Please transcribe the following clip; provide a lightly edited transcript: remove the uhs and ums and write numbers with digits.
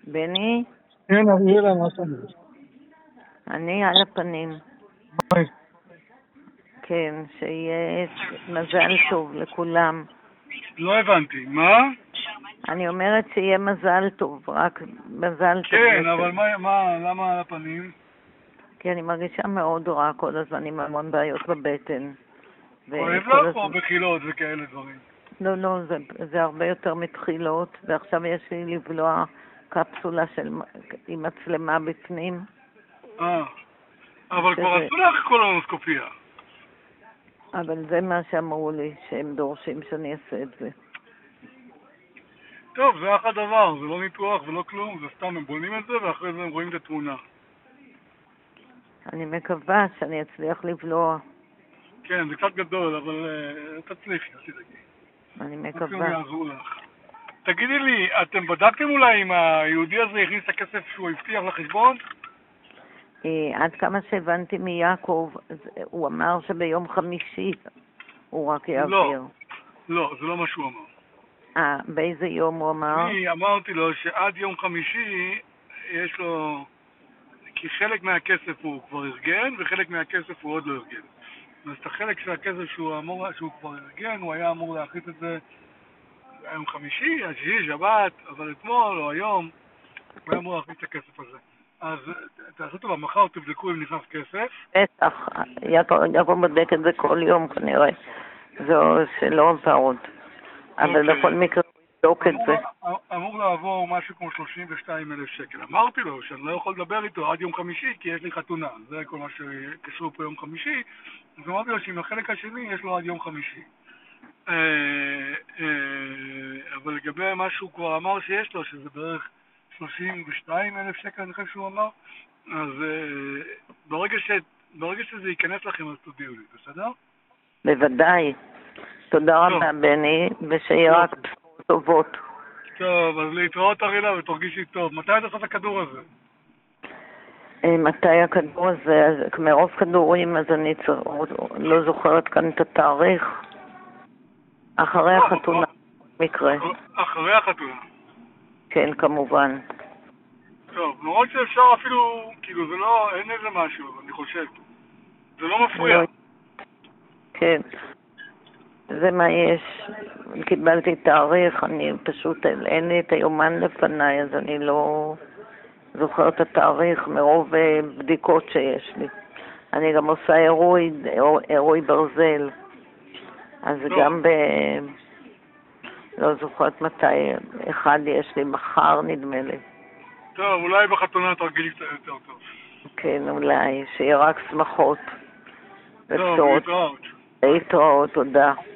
בני, כן, אריאלה, מה שאומרת? אני על הפנים. ביי. כן, שיהיה מזל טוב לכולם. לא הבנתי, מה? אני אומרת שיהיה מזל טוב, רק מזל טוב. כן, אבל למה על הפנים? כי אני מרגישה מאוד רע כל הזמן עם המון בעיות בבטן. כואב לך או בחילות וכאלה דברים? לא, זה הרבה יותר מתחילות, ועכשיו יש לי לבלוע קפסולה עם מצלמה בפנים. אבל כבר עשו לך קולונוסקופיה. אבל זה מה שאמרו לי, שהם דורשים שאני אעשה את זה. טוב, זה אחת דבר, זה לא ניתוח ולא כלום, זה סתם הם בונים את זה ואחרי זה הם רואים את התמונה. אני מקווה שאני אצליח לבלוע. כן, זה קצת גדול, אבל תצליחי, אל תדאגי. אני מקווה. מקווים יעזרו לך. תגידי לי, אתם בדקתם אולי אם היהודי הזה הכניס את הכסף שהוא הבטיח לחשבון? עד כמה שהבנתי מיעקב, הוא אמר שביום חמישי הוא רק יעביר. לא, זה לא מה שהוא אמר. באיזה יום הוא אמר? אני אמרתי לו שעד יום חמישי יש לו, כי חלק מהכסף הוא כבר ארגן וחלק מהכסף הוא עוד לא ארגן. אז את החלק של הכסף שהוא כבר ארגן, הוא היה אמור להחליט את זה יום חמישי, השישי, שבת, אבל אתמול או היום הוא היה אמור להחליט את הכסף הזה. אז תעשו טובה, מחר תבדקו אם נכנס כסף. בטח, יעקב בודק את זה כל יום כנראה. זו שלא עברות. אבל בכל מקרה הוא יבדוק את זה. אמור לעבור משהו כמו 32,000 שקל. אמרתי לו שאני לא יכול לדבר איתו עד יום חמישי כי יש לי חתונה. זה כל מה שקשור פה יום חמישי. אז אמרתי לו שעם החלק השני יש לו עד יום חמישי. אבל לגבי מה שהוא כבר אמר שיש לו, שזה בערך 32,000 שקל, אני חושב שהוא אמר, אז ברגע שזה ייכנס לכם, אז תודיעו לי, בסדר? בוודאי. תודה רבה, בני, ושיהיה רק בשורות טובות. טוב, אז להתראות אריאלה ותרגישי טוב. מתי אתה עושה את הכדור הזה? מתי הכדור הזה? מרוב כדורים, אז אני לא זוכרת כאן את התאריך. אחרי החתונה, מקרה. אחרי החתונה? כן, כמובן. טוב, נורא שאפשר אפילו, כאילו זה לא, אין איזה משהו, אני חושב. זה לא מפריע. כן. זה מה יש. קיבלתי תאריך, אני פשוט, אין לי את היומן לפניי, אז אני לא זוכרת את התאריך מרוב בדיקות שיש לי. אני גם עושה אירועי ברזל. אז גם לא זוכרת מתי, אחד יש לי מחר נדמה לי. טוב, אולי בחתונה תרגילי קצת יותר טוב. כן, אולי, שיהיה רק שמחות. טוב, להתראות. להתראות, תודה.